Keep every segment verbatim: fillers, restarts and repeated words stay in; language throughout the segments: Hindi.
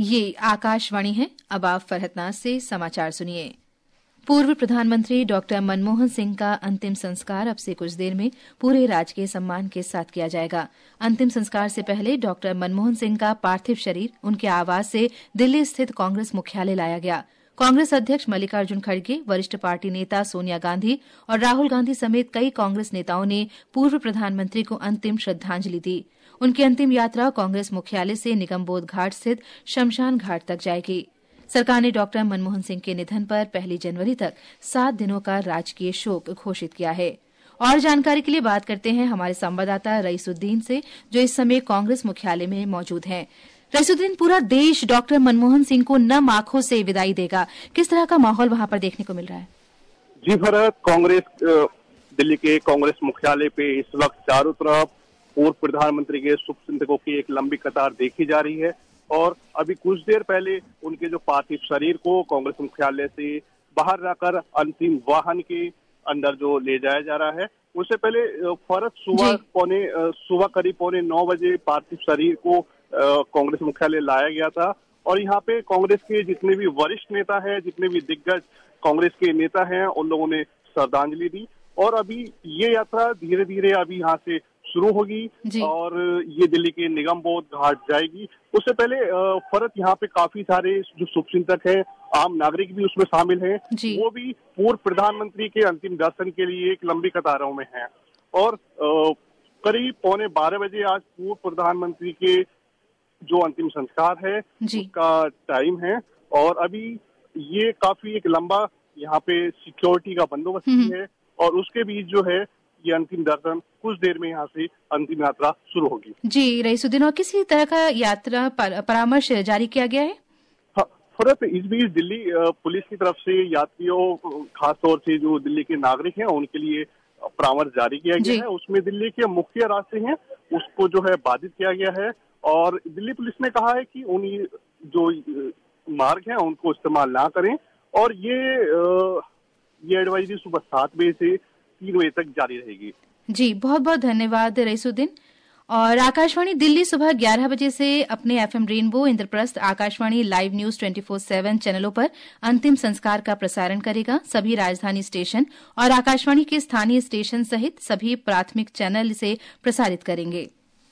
ये आकाशवाणी है। अब आप फरहतनाज से समाचार सुनिए। पूर्व प्रधानमंत्री डॉक्टर मनमोहन सिंह का अंतिम संस्कार अब से कुछ देर में पूरे राजकीय सम्मान के साथ किया जाएगा। अंतिम संस्कार से पहले डॉक्टर मनमोहन सिंह का पार्थिव शरीर उनके आवास से दिल्ली स्थित कांग्रेस मुख्यालय लाया गया। कांग्रेस अध्यक्ष मल्लिकार्जुन खड़गे, वरिष्ठ पार्टी नेता सोनिया गांधी और राहुल गांधी समेत कई कांग्रेस नेताओं ने पूर्व प्रधानमंत्री को अंतिम श्रद्धांजलि दी। उनकी अंतिम यात्रा कांग्रेस मुख्यालय से निगमबोध घाट स्थित शमशान घाट तक जाएगी। सरकार ने डॉक्टर मनमोहन सिंह के निधन पर पहली जनवरी तक सात दिनों का राजकीय शोक घोषित किया है। और जानकारी के लिए बात करते हैं हमारे संवाददाता रईसुद्दीन से, जो इस समय कांग्रेस मुख्यालय में मौजूद हैं। रईसुद्दीन, पूरा देश डॉक्टर मनमोहन सिंह को नम आंखों से विदाई देगा। किस तरह का माहौल वहां पर देखने को मिल रहा है? जी फरहत, कांग्रेस दिल्ली के कांग्रेस मुख्यालय पे इस वक्त चारों तरफ पूर्व प्रधानमंत्री के शुभचिंतकों की एक लंबी कतार देखी जा रही है और अभी कुछ देर पहले उनके जो पार्थिव शरीर को कांग्रेस मुख्यालय से बाहर रखकर अंतिम वाहन के अंदर जो ले जाया जा रहा है, उससे पहले फरहत सुबह पौने सुबह करीब पौने नौ बजे पार्थिव शरीर को कांग्रेस मुख्यालय लाया गया था और यहाँ पे कांग्रेस के जितने भी वरिष्ठ नेता हैं, जितने भी दिग्गज कांग्रेस के नेता हैं, उन लोगों ने श्रद्धांजलि दी और अभी ये यात्रा धीरे धीरे अभी यहाँ से शुरू होगी और ये दिल्ली के निगमबोध घाट जाएगी। उससे पहले फरहत यहाँ पे काफी सारे जो शुभचिंतक हैं, आम नागरिक भी उसमें शामिल हैं, वो भी पूर्व प्रधानमंत्री के अंतिम दर्शन के लिए एक लंबी कतारों में हैं और करीब पौने बारह बजे आज पूर्व प्रधानमंत्री के जो अंतिम संस्कार है उसका टाइम है और अभी ये काफी एक लंबा यहाँ पे सिक्योरिटी का बंदोबस्त है और उसके बीच जो है ये अंतिम दर्शन कुछ देर में यहाँ से अंतिम यात्रा शुरू होगी। जी रईसुद्दीन, और किसी तरह का यात्रा पर, परामर्श जारी किया गया है? हाँ फरहत, इस बीच दिल्ली पुलिस की तरफ से यात्रियों, खासतौर से जो दिल्ली के नागरिक हैं, उनके लिए परामर्श जारी किया गया है। उसमें दिल्ली के मुख्य रास्ते हैं उसको जो है बाधित किया गया है और दिल्ली पुलिस ने कहा है कि उन जो मार्ग हैं उनको इस्तेमाल ना करें और ये ये एडवाइजरी सुबह सात बजे से तीन बजे तक जारी रहेगी। जी बहुत बहुत धन्यवाद रईसुद्दीन। और आकाशवाणी दिल्ली सुबह ग्यारह बजे से अपने FM Rainbow, Indraprastha, Akashvani live news twenty four seven चैनलों पर अंतिम संस्कार का प्रसारण करेगा। सभी राजधानी स्टेशन और आकाशवाणी के स्थानीय स्टेशन सहित सभी प्राथमिक चैनल इसे प्रसारित करेंगे।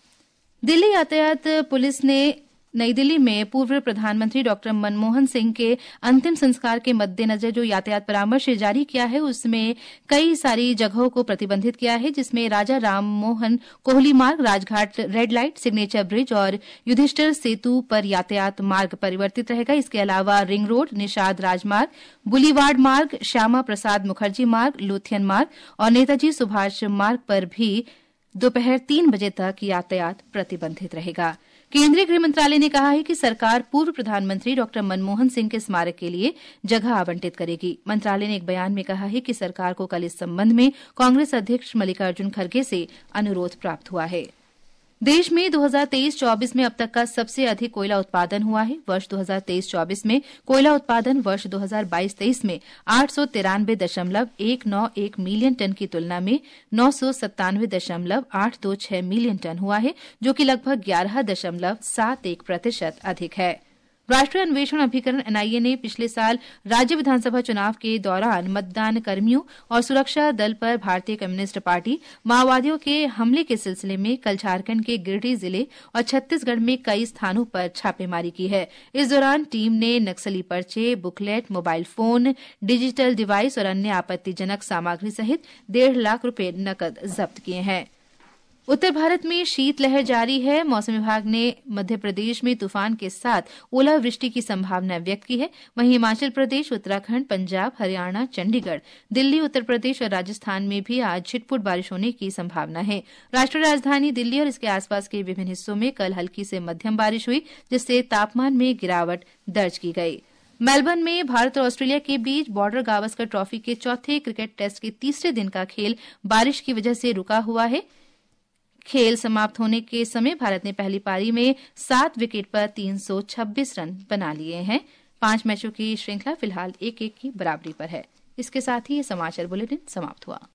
दिल्ली यातायात पुलिस ने नई दिल्ली में पूर्व प्रधानमंत्री डॉक्टर मनमोहन सिंह के अंतिम संस्कार के मद्देनजर जो यातायात परामर्श जारी किया है उसमें कई सारी जगहों को प्रतिबंधित किया है, जिसमें राजा Ram Mohan Kohli Marg, Rajghat red light, signature bridge और युधिष्ठिर सेतु पर यातायात मार्ग परिवर्तित रहेगा। इसके अलावा रिंग रोड, निषाद राजमार्ग, बुलीवार्ड मार्ग, श्यामा प्रसाद मुखर्जी मार्ग, लोथियन मार्ग और नेताजी सुभाष मार्ग पर भी दोपहर तीन बजे तक यातायात प्रतिबंधित रहेगा। केंद्रीय गृह मंत्रालय ने कहा है कि सरकार पूर्व प्रधानमंत्री डॉक्टर मनमोहन सिंह के स्मारक के लिए जगह आवंटित करेगी। मंत्रालय ने एक बयान में कहा है कि सरकार को कल इस संबंध में कांग्रेस अध्यक्ष मल्लिकार्जुन खड़गे से अनुरोध प्राप्त हुआ है। देश में दो हज़ार तेईस चौबीस में अब तक का सबसे अधिक कोयला उत्पादन हुआ है। वर्ष दो हज़ार तेईस चौबीस में कोयला उत्पादन वर्ष दो हज़ार बाईस तेईस में आठ सौ तिरानवे दशमलव एक नौ एक मिलियन टन की तुलना में नौ सौ सत्तानवे दशमलव आठ दो छह मिलियन टन हुआ है, जो कि लगभग ग्यारह दशमलव सात एक प्रतिशत अधिक है। राष्ट्रीय अन्वेषण अभिकरण एनआईए ने पिछले साल राज्य विधानसभा चुनाव के दौरान मतदान कर्मियों और सुरक्षा दल पर भारतीय कम्युनिस्ट पार्टी माओवादियों के हमले के सिलसिले में कल झारखंड के गिरिडीह जिले और छत्तीसगढ़ में कई स्थानों पर छापेमारी की है। इस दौरान टीम ने नक्सली पर्चे, booklet, mobile phone, digital device और अन्य आपत्तिजनक सामग्री सहित डेढ़ लाख रुपए नकद जब्त किए हैं। उत्तर भारत में शीतलहर जारी है। मौसम विभाग ने मध्य प्रदेश में तूफान के साथ ओलावृष्टि की संभावना व्यक्त की है। वहीं हिमाचल प्रदेश, उत्तराखंड, पंजाब, हरियाणा, चंडीगढ़, दिल्ली, उत्तर प्रदेश और राजस्थान में भी आज छिटपुट बारिश होने की संभावना है। राष्ट्रीय राजधानी दिल्ली और इसके आसपास के विभिन्न हिस्सों में कल हल्की से मध्यम बारिश हुई, जिससे तापमान में गिरावट दर्ज की गई। मेलबर्न में भारत और ऑस्ट्रेलिया के बीच बॉर्डर गावस्कर ट्रॉफी के चौथे क्रिकेट टेस्ट के तीसरे दिन का खेल बारिश की वजह से रुका हुआ है। खेल समाप्त होने के समय भारत ने पहली पारी में सात विकेट पर तीन सौ छब्बीस रन बना लिए हैं। पांच मैचों की श्रृंखला फिलहाल एक एक की बराबरी पर है। इसके साथ ही ये समाचार बुलेटिन समाप्त हुआ।